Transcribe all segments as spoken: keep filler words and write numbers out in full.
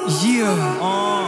Yeah.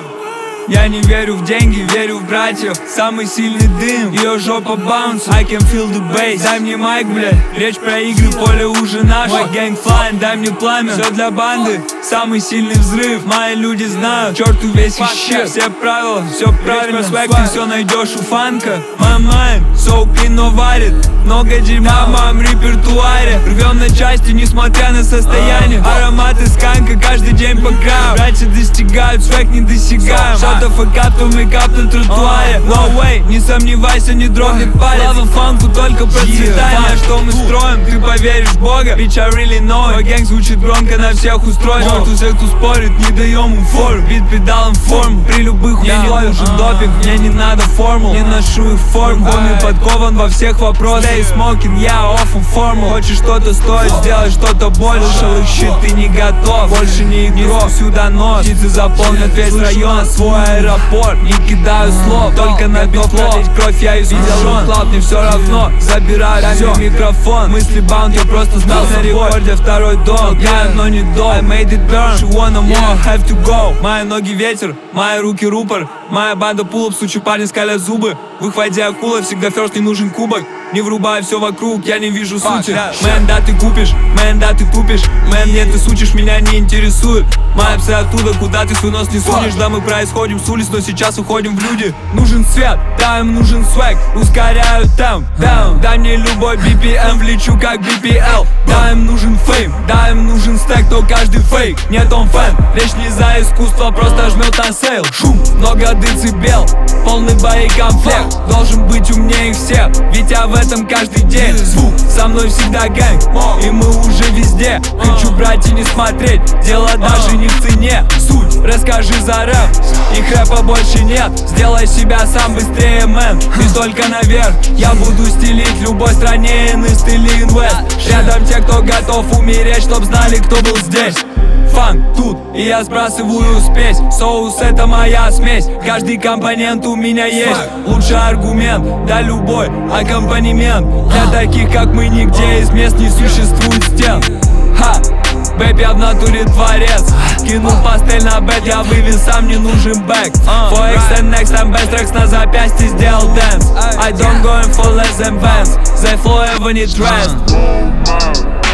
Я не верю в деньги, верю в братьев. Самый сильный дым, ее жопа баунс. I can feel the bass. Дай мне майк, блядь, речь про игры, поле уже наше. Мой гэнг флайн, дай мне пламя. Все для банды, самый сильный взрыв. Мои люди знают, черту весь исчез. Все правила, все правильно, свэк, ты все найдешь у фанка. My mind, so clean, но варит. Много дерьма в моем репертуаре. Рвем на части, несмотря на состояние. Ароматы сканка каждый день по грамм. Братья достигают, свэк не достигаем. Что-то факап, то мейкап на тротуаре. No way, не сомневайся, не дрогнет палец. Слава фанку, только процветание. Что мы строим, ты поверишь в Бога. Bitch, I really know. Мой гэнг звучит громко, на всех устроен. Черту всех, кто спорит, не даем им фору. Бит педалом форму, при любых мне не нужен допинг. Мне не надо формул, не ношу их форму. Homie подкован во всех вопросах. Stay smoking, я off форму. Хочешь что-то стоит, сделай что-то больше. Слышал их щит, ты не готов. Больше не игрок, сюда нож. Птицы заполнят весь район, свой аэропорт. Не кидаю слов, только на битло. Кровь я изучен, клаб мне все равно. Забираю все, микрофон. Мысли баунд, я просто знал на рекорде. Второй дом, я, но не до. I made it burn, she wanna more, have to go. Мои ноги ветер, мои руки рупор. Моя банда пулоп, сучи парни скалят зубы. В их воде акула, всегда ферст, не нужен кубок. Не врубай все вокруг, я не вижу сути. Мэн, да ты купишь, мэн, да ты тупишь. Мэн, нет, ты сучишь, меня не интересует. Мои псы оттуда, куда ты свой нос не сунешь. Да, мы происходим с улиц, но сейчас уходим в люди. Нужен свет, да, им нужен свэг. Ускоряю там, down. Дай мне любой би пи эм, влечу как би пи эл. Да, им нужен фейм, да, им нужен стэк, то каждый фейк. Нет, он фэн, речь не за искусство, просто жмет на сейл. Шум, много децибел, полный боекомплект. Должен быть умнее их всех, ведь я в этом каждый день. Звук, со мной всегда гэнг, и мы уже везде. Хочу брать и не смотреть, дело даже не в цене. Суть, расскажи за рэп, их рэпа больше нет. Сделай себя сам быстрее, мэн, ты только наверх. Я буду стелить любой стране in East или in West. Рядом те, кто готов умереть, чтоб знали, кто был здесь. Фанк тут, и я сбрасываю спесь. Соус — это моя смесь, каждый компонент у меня есть. Лучший аргумент, да любой аккомпанемент. Для таких, как мы, нигде из мест не существует стен. Ха, бэйб, я в натуре творец. Кинул пастель на бэт, я вывез, сам не нужен бэк. For X and next, I'm best tracks на запястье сделал дэнс. I don't go in for less than bands. They flow even it rest.